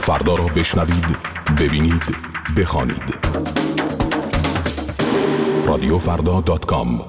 فردا را بشنوید، ببینید، بخوانید. رادیوفردا.com.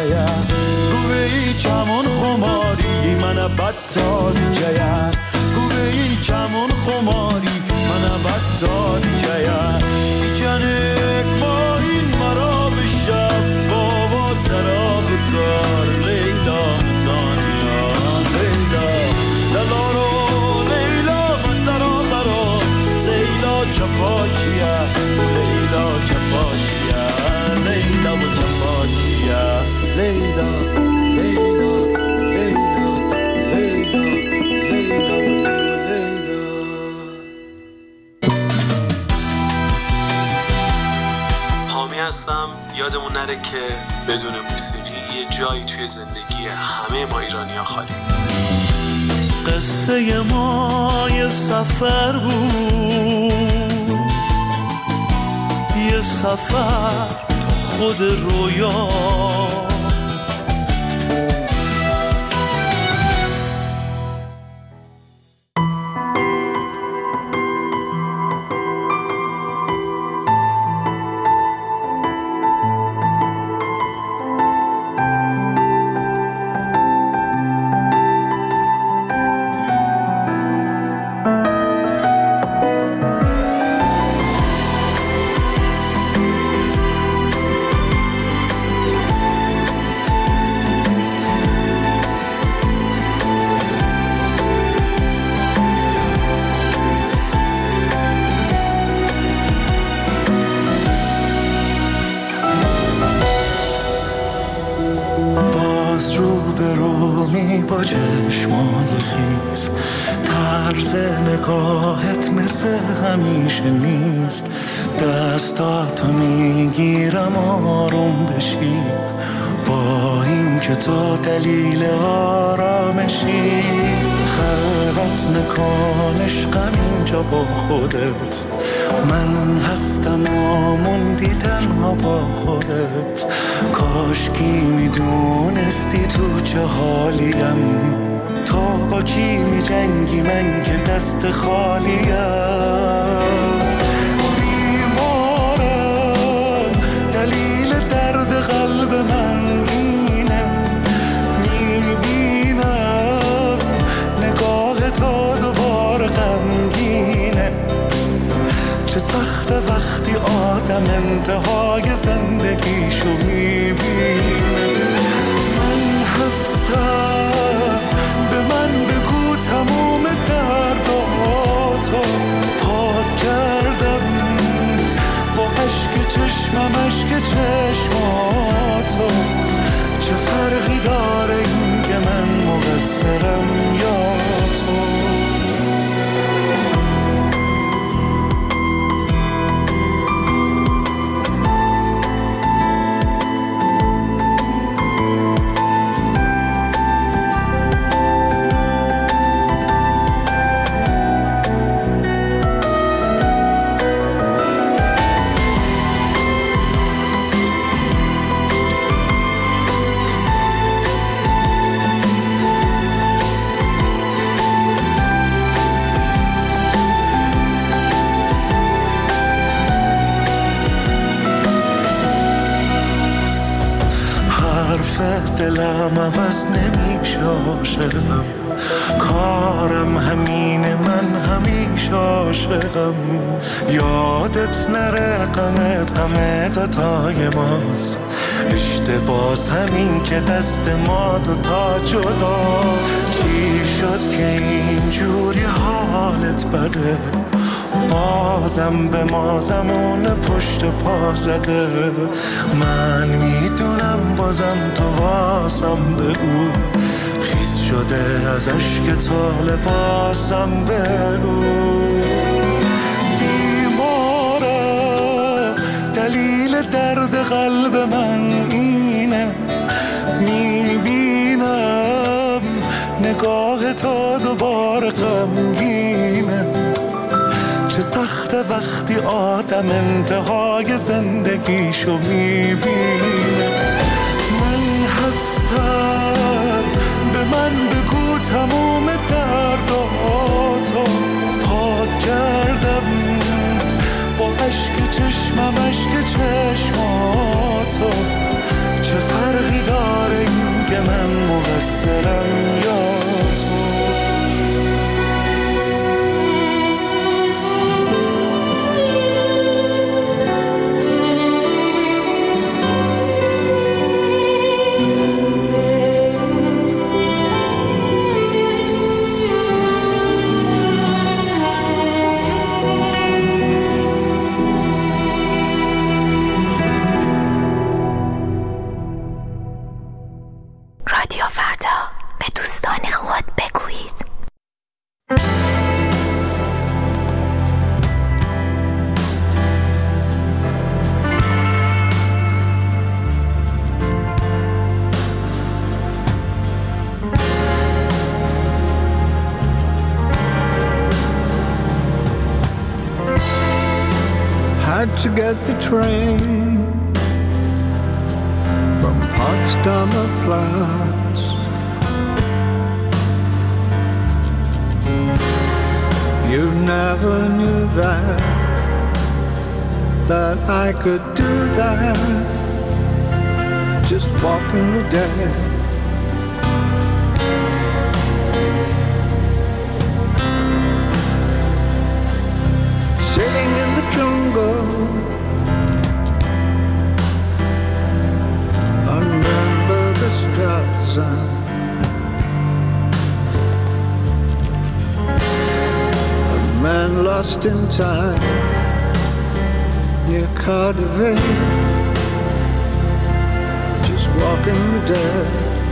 چمون خماری من بدتار جایم کمون خماری منم بدتاری جایم جنک ماهین مرا به شفا و تراب کار لیلا دانیا لیلا دلارو لیلا من درا برا زیلا چپاچیه لیلا چپاچیه لیلا و چپاچیه لیلا لیلا لیلا لیلا لیلا لیلا. حامی هستم. یادمون نره که بدون موسیقی یه جایی توی زندگی همه ما ایرانی‌ها خالی. قصه ما یه سفر بود، یه سفر تو خود رویا، با چشمای خیز طرز نگاهت مثل همیشه نیست، دستاتو میگیرم آروم بشی، با این که تو دلیل آرامشی، خلوت نکن عشقم اینجا با خودت، من هستم و موندی تنها با خودت، کاشکی میدونستی تو چه حالیم، تو با کی میجنگی من که دست خالیم، بیمارم دلیل درد قلب من اینه، میبینم نگاه تو دوباره غمگینه، چه سخته وقتی آدم انتهای زندگیشو میبینه، من هستم به من بگو تموم درداتو پاک کردم، با عشق چشمم عشق چشماتو، چه فرقی داره این که من مقصرم یا تو. دلم عوض نمیشه عاشقم، کارم همینه من همیشه عاشقم، یادت نره غمت همه دوتای ماست، اشتباس همین که دست ما دوتا جدا، چی شد که اینجوری حالت بده، بازم به ما زمان پشت پا زده، من میدونم بازم تو واسم بگو، خیس شده از اشک تو لباسم بگو، بیمارم دلیل درد قلب من اینه، میبینم نگاه تو دوباره غمگینه، چه سخته وقتی آدم انتهای زندگیشو میبینه، من هستم به من بگو تموم درداتو پاک کردم، با عشق چشمم عشق چشماتو، چه فرقی داره این که من مقصرم یا تو. Tried to get the train from Potsdamer Platz. You never knew that I could do that, just walking the dead. Sitting in the jungle under the stars, a man lost in time near Cardiff, just walking the dead.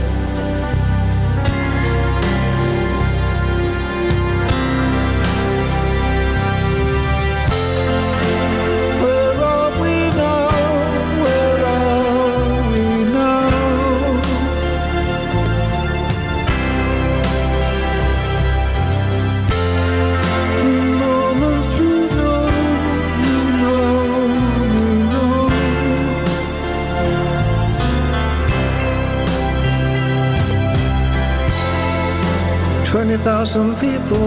$20,000 people,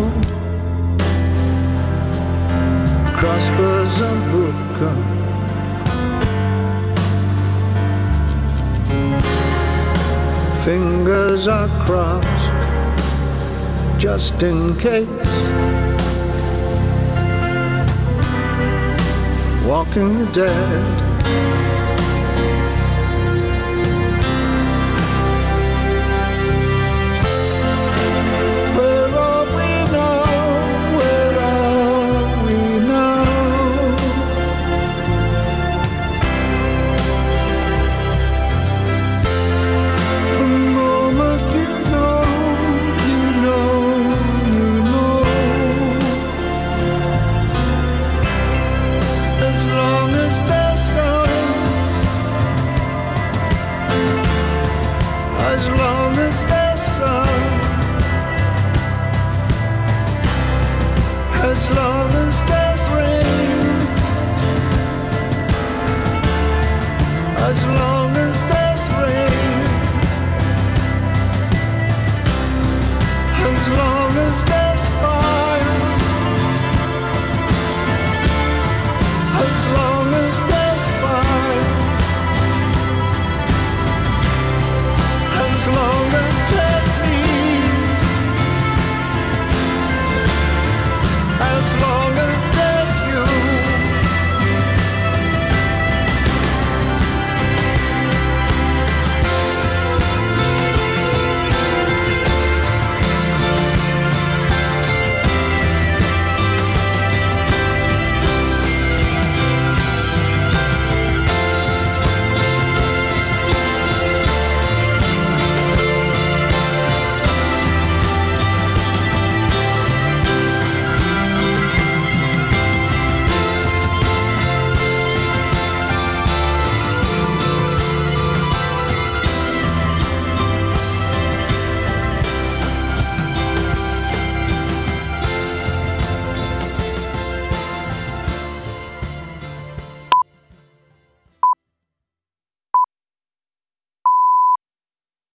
crossbows and Brooker. Fingers are crossed just in case. Walking the dead. As long as there's rain, as long as there's rain, as long as there's fire, as long as there's fire, as long